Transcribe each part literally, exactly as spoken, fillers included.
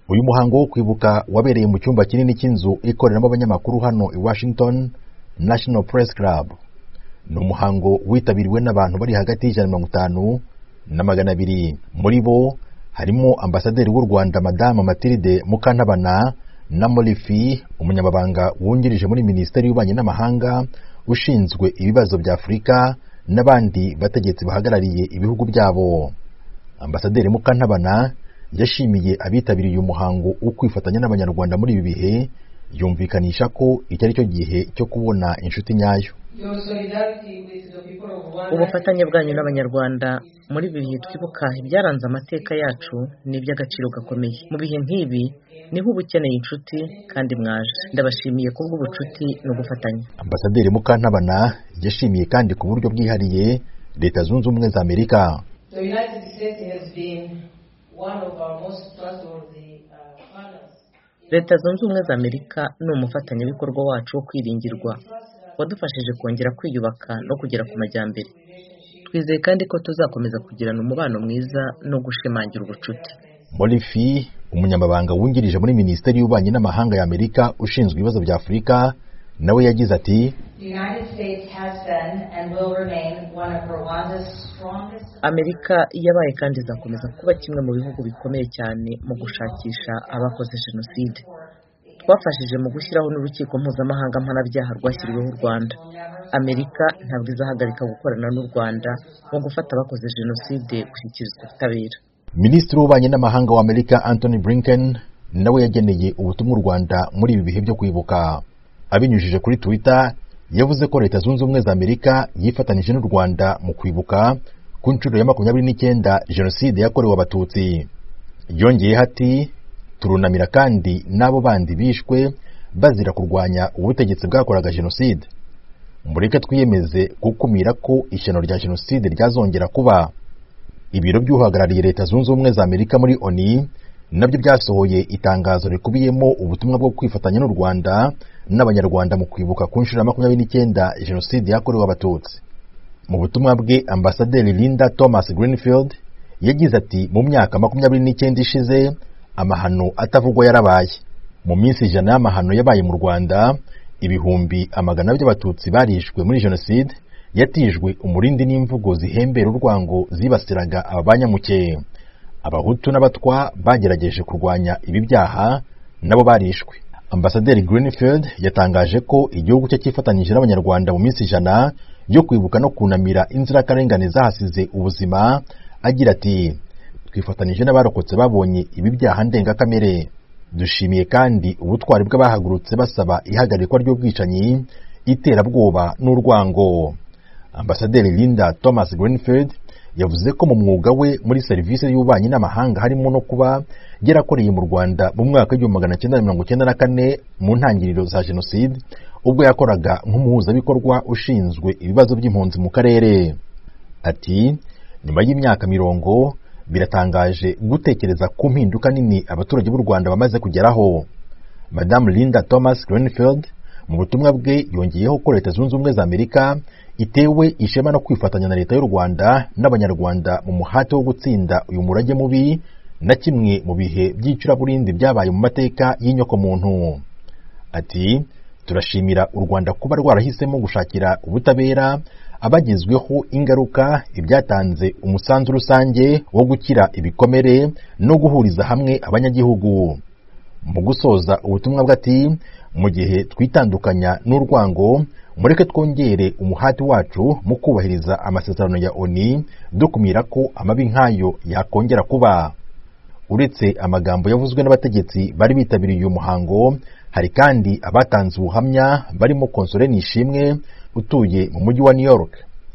Uyu muhango wo kwibuka wabereye mu cyumba kinini cy'inzu ikoreramo abanyamakuru hano i Washington National Press Club. Ni umuhango witabiriwe n'abantu bari hagati y'ijana na mirongo itanu na magana abiri. Muri bo harimo ambasaderi w'u Rwanda Madame Mathilde Mukantabana na Molifi, umunyamabanga wungirije muri Minisiteri y'Ububanyi n'Amahanga ushinzwe ibibazo bya Afurika, n'abandi bategetsi bahagarariye ibihugu byabo. Ambasaderi Mukantabana yashimiye abitabiriye uyu muhango wo kwifatanya n'abanyarwanda muri ibi bihe, yumvikanisha ko iki ari cyo gihe cyo kubona inshuti nyayo. Ubufatanye bwanyu n'abanyarwanda muri ibi bihe twibuka ibyaranze amateka yacu ni iby'agaciro gakomeye. Mu bihe nk'ibi niho uba ukeneye inshuti kandi mwaje. Ndabashimiye kubw'ubucuti no gufatanya. Ambasaderi Mukantabana yashimiye kandi ku buryo bwihariye Leta Zunze Ubumwe za Amerika. The United States has been one of our most trustworthy partners. Leta Zunze Ubumwe za Amerika ni umufatanyabikorwa wacu wo kwiringirwa, wadufashije kongera kwiyubaka no kugera ku majyambere. Twizeye kandi ko tuzakomeza kugirana umubano mwiza no gushimangira ubucuti. Molifi, umunyamabanga wungirije muri Minisiteri y'Ububanyi n'Amahanga ya Amerika ushinzwe ibibazo bya Afurika, nawe yagize ati: Amerika yabaye kandi izakomeza kuba kimwe mu bihugu bikomeye cyane mu gushakisha abakoze jenoside. Twafashije mu gushyiraho n'urukiko mpuzamahanga mpanabyaha rwashyiriweho u Rwanda. Amerika ntabwo izahagarika gukorana n'u Rwanda mu gufata abakoze jenoside gushyikirizwa ubutabera. Minisitiri w'Ububanyi n'Amahanga wa Amerika Antony Blinken nawe yageneye ubutumwa u Rwanda muri ibi bihe byo kwibuka. Abinyujije kuri Twitter, yavuze ko Leta Zunze Ubumwe za Amerika yifatanije n'u Rwanda mu kwibuka ku nshuro ya makumyabiri n'icyenda jenoside yakorewe Abatutsi. Yongeyeho ati: turunamira kandi n'abo bandi bishwe bazira kurwanya ubutegetsi bwakoraga jenoside. Mureke twiyemeze gukumira ko ishyano rya jenoside ryazongera kuba. Ibiro by'uhagarariye Leta Zunze Ubumwe za Amerika muri O N U nabyo byasohoye itangazo rikubiyemo ubutumwa bwo kwifatanya n'u Rwanda n'abanyarwanda mu kwibuka ku nshuro ya makumyabiri n'icyenda jenoside yakorewe Abatutsi. Mu butumwa bwe, Ambasaderi Linda Thomas Greenfield yagize ati: mu myaka makumyabiri n'icyenda ishize amahano atavugwa yarabaye. Mu minsi ijana y'amahano yabaye mu Rwanda, ibihumbi amagana by'Abatutsi barishwe muri jenoside yatijwe umurindi n'imvugo zihembera urwango zibasiraga abanyamuke. Abahutu n'abatwa bagerageje kurwanya ibi byaha nabo barishwe. Ambasaderi Greenfield yatangaje ko igihugu cye cyifatanyije n'abanyarwanda mu minsi ijana yo kwibuka no kunamira inzirakarengane zahasize ubuzima, agira ati: twifatanyije n'abarokotse babonye ibi byaha ndengakamere. Dushimiye kandi ubutwari bw'abahagurutse basaba ihagarikwa ry'ubwicanyi, iterabwoba n'urwango. Ambasaderi Linda Thomas Greenfield yavuze ko mu mwuga we muri serivisi y'ububanyi n'amahanga harimo no kuba yarakoreye mu Rwanda mu mwaka w'igihumbi magana cyenda mirongo icyenda na kane mu ntangiriro za jenoside, ubwo yakoraga nk'umuhuzabikorwa ushinzwe ibibazo by'impunzi mu karere. Ati: nyuma y'imyaka mirongo biratangaje gutekereza ku mpinduka nini abaturage b'u Rwanda bamaze kugeraho. Madame Linda Thomas Greenfield mu butumwa bwe yongeyeho ko Leta Zunze Ubumwe za Amerika itewe ishema no kwifatanya na Leta y'u Rwanda n'abanyarwanda mu muhate wo gutsinda uyu murage mubi na kimwe mu bihe by'icuraburindi byabaye mu mateka y'inyokomuntu. Ati: turashimira u Rwanda kuba rwarahisemo gushakira ubutabera abagizweho ingaruka, ibyatanze umusanzu rusange wo gukira ibikomere no guhuriza hamwe abanyagihugu. Mu gusoza ubutumwa bwe ati: mu gihe twitandukanya n'urwango, mureke twongere umuhati wacu mu kubahiriza amasezerano ya O N U dukumira ko amabi nk'ayo yakongera kuba. Uretse amagambo yavuzwe n'abategetsi bari bitabiriye uyu muhango, hari kandi abatanze ubuhamya barimo Konsole Nishimwe utuye mu mujyi wa New York.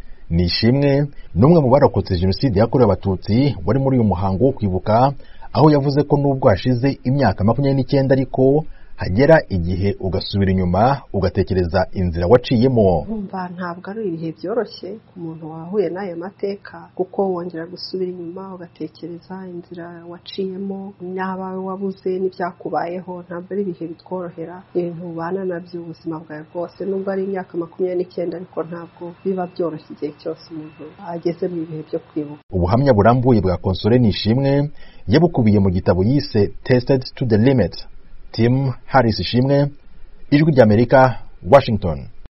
Nishimwe n'umwe mu barokotse jenoside yakorewe Abatutsi wari muri uyu muhango wo kwibuka, aho yavuze ko nubwo hashize imyaka makumyabiri n'icyenda ariko hagera igihe ugasubira inyuma ugatekereza inzira waciyemo. Umva ntabwo ari ibihe byoroshye ku muntu wahuye n'aya mateka, kuko wongera gusubira inyuma ugatekereza inzira waciyemo, n'abawe wabuze n'ibyakubayeho. Ntabwo ari ibihe bitworohera, ibintu ubana nabyo ubuzima bwawe bwose. Nubwo ari imyaka makumyabiri n'icyenda ariko ntabwo biba byoroshye igihe cyose umuntu ageze mu bihe byo kwibuka. Ubuhamya burambuye bwa Consolée Nishimwe yabukubiye mu gitabo yise Tested to the Limit. Tim Harris Ishimwe, Ijwi ry'Amerika, Washington.